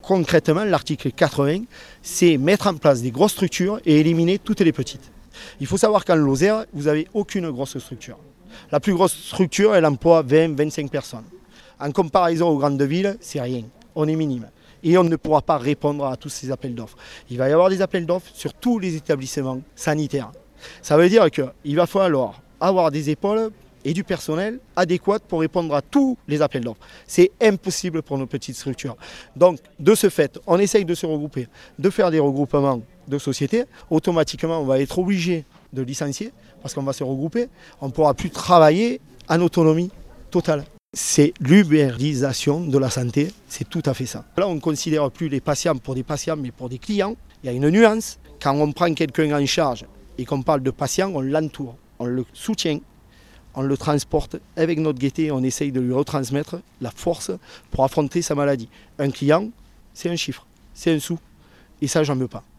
Concrètement, l'article 80, c'est mettre en place des grosses structures et éliminer toutes les petites. Il faut savoir qu'en Lozère, vous n'avez aucune grosse structure. La plus grosse structure, elle emploie 20-25 personnes. En comparaison aux grandes villes, c'est rien. On est minime. Et on ne pourra pas répondre à tous ces appels d'offres. Il va y avoir des appels d'offres sur tous les établissements sanitaires. Ça veut dire qu'il va falloir avoir des épaules et du personnel adéquat pour répondre à tous les appels d'offres. C'est impossible pour nos petites structures. Donc, de ce fait, on essaye de se regrouper, de faire des regroupements de sociétés. Automatiquement, on va être obligé de licencier parce qu'on va se regrouper. On ne pourra plus travailler en autonomie totale. C'est l'ubérisation de la santé, c'est tout à fait ça. Là, on ne considère plus les patients pour des patients, mais pour des clients. Il y a une nuance. Quand on prend quelqu'un en charge et qu'on parle de patient, on l'entoure, on le soutient. On le transporte avec notre gaieté, on essaye de lui retransmettre la force pour affronter sa maladie. Un client, c'est un chiffre, c'est un sou. Et ça, j'en veux pas.